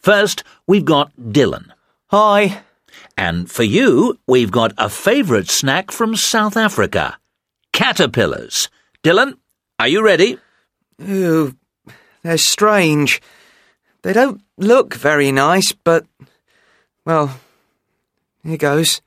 First, we've got Dylan. Hi. And for you, we've got a favourite snack from South Africa. Caterpillars. Dylan, are you ready? Ew, they're strange. They don't look very nice, but, well, here goes.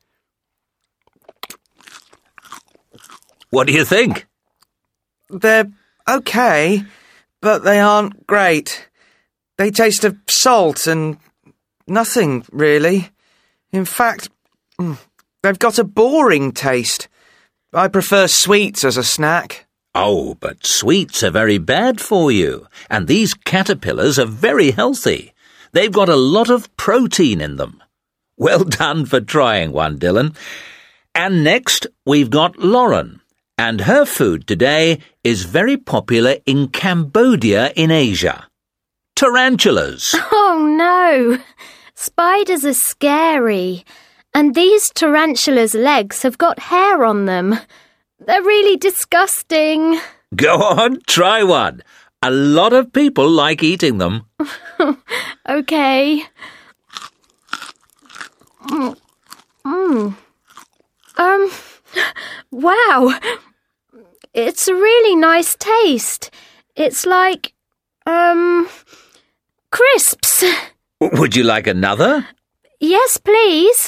What do you think? They're okay, but they aren't great. They taste of salt and nothing, really. In fact, they've got a boring taste. I prefer sweets as a snack. Oh, but sweets are very bad for you, and these caterpillars are very healthy. They've got a lot of protein in them. Well done for trying one, Dylan. And next, we've got Lauren, and her food today is very popular in Cambodia in Asia. Tarantulas. Oh no! Spiders are scary, and these tarantulas' legs have got hair on them. They're really disgusting. Go on, try one. A lot of people like eating them. Okay. Wow. It's a really nice taste. It's like, crisps. Would you like another? Yes, please.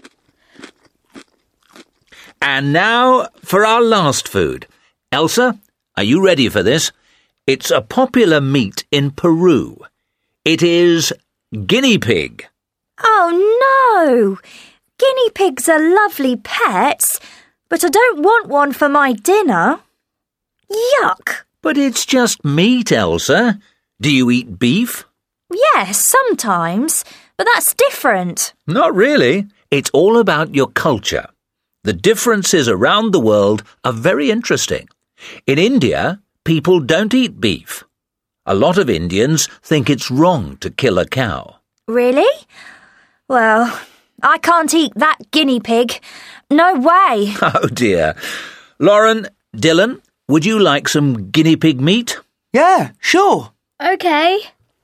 And now for our last food. Elsa, are you ready for this? It's a popular meat in Peru. It is guinea pig. Oh no! Guinea pigs are lovely pets, but I don't want one for my dinner. Yuck! But it's just meat, Elsa. Do you eat beef? Yes, sometimes, but that's different. Not really. It's all about your culture. The differences around the world are very interesting. In India, people don't eat beef. A lot of Indians think it's wrong to kill a cow. Really? Well, I can't eat that guinea pig. No way. Oh dear. Lauren, Dylan, would you like some guinea pig meat? Yeah, sure. Okay.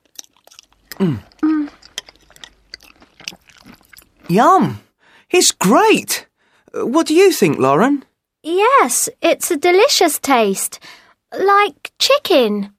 Yum. It's great. What do you think, Lauren? Yes, it's a delicious taste. Like chicken.